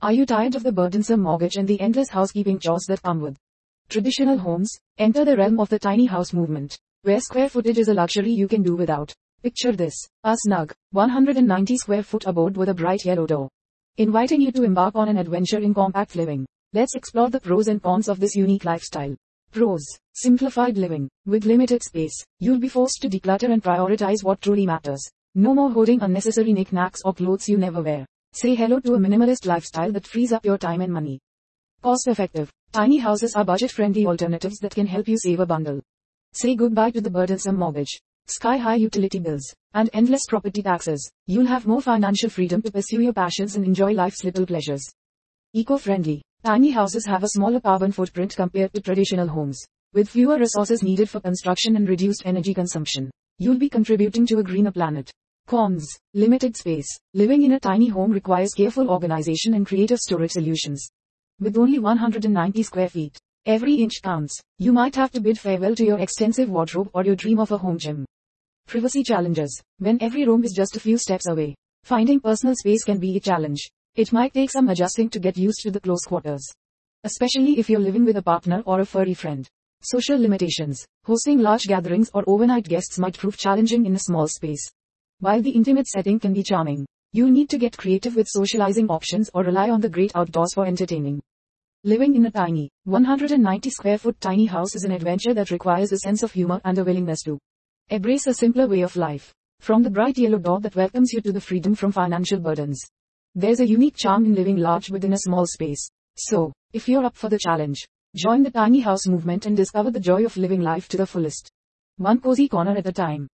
Are you tired of the burdensome mortgage and the endless housekeeping chores that come with traditional homes? Enter the realm of the tiny house movement, where square footage is a luxury you can do without. Picture this, a snug, 190 square foot abode with a bright yellow door, inviting you to embark on an adventure in compact living. Let's explore the pros and cons of this unique lifestyle. Pros: simplified living. With limited space, you'll be forced to declutter and prioritize what truly matters. No more hoarding unnecessary knickknacks or clothes you never wear. Say hello to a minimalist lifestyle that frees up your time and money. Cost effective. Tiny houses are budget-friendly alternatives that can help you save a bundle. Say goodbye to the burdensome mortgage, sky-high utility bills, and endless property taxes. You'll have more financial freedom to pursue your passions and enjoy life's little pleasures. Eco-friendly. Tiny houses have a smaller carbon footprint compared to traditional homes. With fewer resources needed for construction and reduced energy consumption, you'll be contributing to a greener planet. Cons: limited space. Living in a tiny home requires careful organization and creative storage solutions. With only 190 square feet, every inch counts. You might have to bid farewell to your extensive wardrobe or your dream of a home gym. Privacy challenges. When every room is just a few steps away, finding personal space can be a challenge. It might take some adjusting to get used to the close quarters, especially if you're living with a partner or a furry friend. Social limitations. Hosting large gatherings or overnight guests might prove challenging in a small space. While the intimate setting can be charming, you'll need to get creative with socializing options or rely on the great outdoors for entertaining. Living in a tiny, 190 square foot tiny house is an adventure that requires a sense of humor and a willingness to embrace a simpler way of life. From the bright yellow door that welcomes you to the freedom from financial burdens, there's a unique charm in living large within a small space. So, if you're up for the challenge, join the tiny house movement and discover the joy of living life to the fullest. One cozy corner at a time.